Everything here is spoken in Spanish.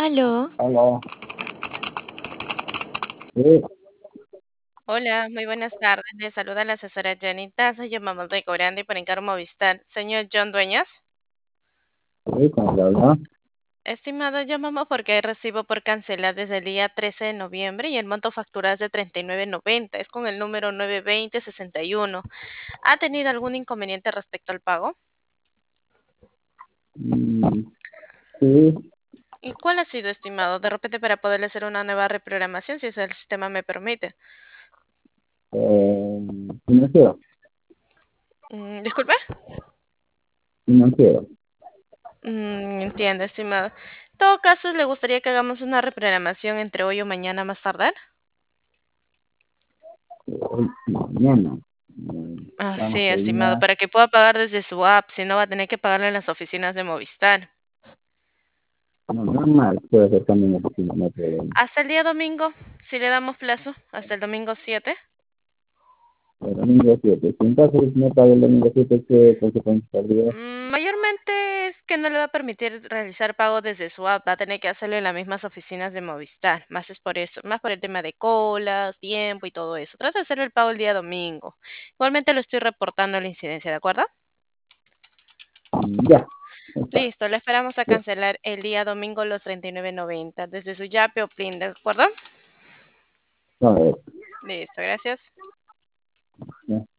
Aló, Hola. Sí, hola, muy buenas tardes. Le saluda la asesora Jenny Taza. Llamamos de Cobrande por encargo Movistar. Señor John Dueñas, sí, con el habla. estimado, llamamos porque hay recibo por cancelar desde el día 13 de noviembre y el monto facturado es de 39.90. Es con el número 92061. ¿Ha tenido algún inconveniente respecto al pago? Mm, sí, ¿Y cuál ha sido, estimado? De repente para poderle hacer una nueva reprogramación, si es el sistema me permite. eh, financiero, Disculpe. financiero. Entiendo, estimado. En todo caso, ¿le gustaría que hagamos una reprogramación entre hoy o mañana más tardar? Hoy, mañana. Sí, Estamos hoy estimado, día. para que pueda pagar desde su app, si no va a tener que pagarlo en las oficinas de Movistar. No, normal, puede ser también en la oficina, no hay problema. Hasta el día domingo, si le damos plazo, hasta el domingo 7. El domingo 7. Si en caso de que no pague el domingo 7, ¿qué consecuencias habría? Mayormente es que no le va a permitir realizar pago desde su app, va a tener que hacerlo en las mismas oficinas de Movistar. Más es por eso, más por el tema de colas, tiempo y todo eso. Trata de hacer el pago el día domingo. Igualmente lo estoy reportando la incidencia, ¿de acuerdo? Ya, está. Listo, le esperamos a Ya, cancelar el día domingo los 39.90 desde su Yape o Plin, ¿de acuerdo? a ver, Listo, gracias. ya.